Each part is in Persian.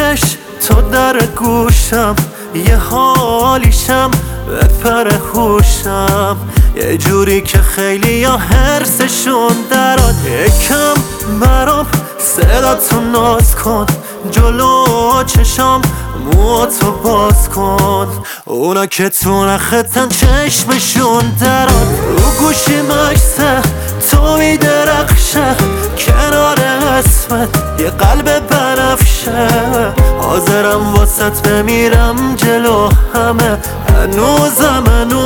دلش تو در گوشم، یه حالیشم بپر هوشم، یه جوری که خیلی یا حرسشون دراد. یکم برام صداتو ناز کن، جلو چشام موهاتو باز کن، اونا که تو نختن چشمشون دراد. رو گوشی مکسه تو میدرخشه، کنار اسمت یه قلب بنفشه، حاضرم واسط بمیرم جلو همه. هنوزم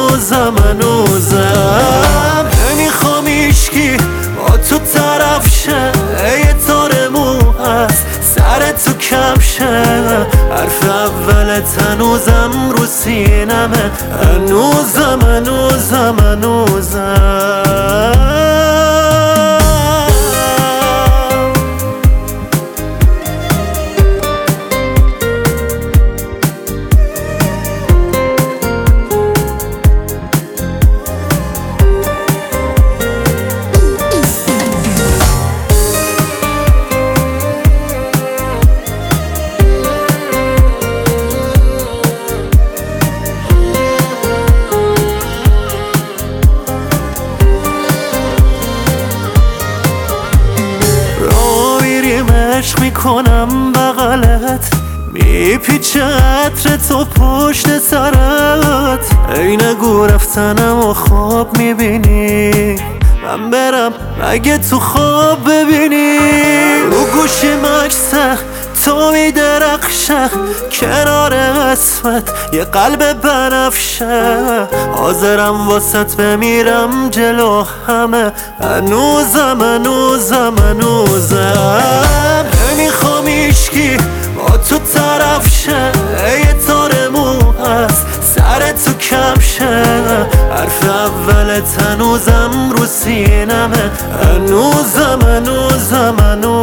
نمیخوام ایشکی با تو طرف شه، یه تار مو هست سر تو کفشه، حرف اولت هنوزم رو سینمه. هنوزم عشق میکنم بغلت، میپیچه عطر تو پشت سرت، ای نگو رفتنم و خواب میبینی، من برم مگه تو خواب ببینی. رو گوشی مکسه تو میدرخشه، کنار اسمت یه قلب بنفشه، حاضرم واسط بمیرم جلو همه. هنوزم نمیخوام ایشکی با تو طرف شه، یه تار مو هست سر تو کفشه، حرف اولت هنوزم رو سینمه. هنوزم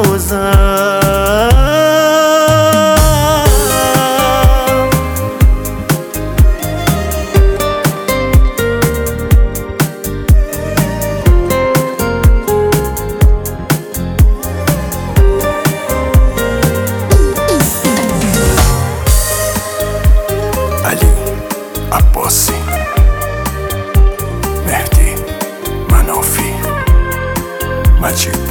علی عباسی، مهدی منافی، مجید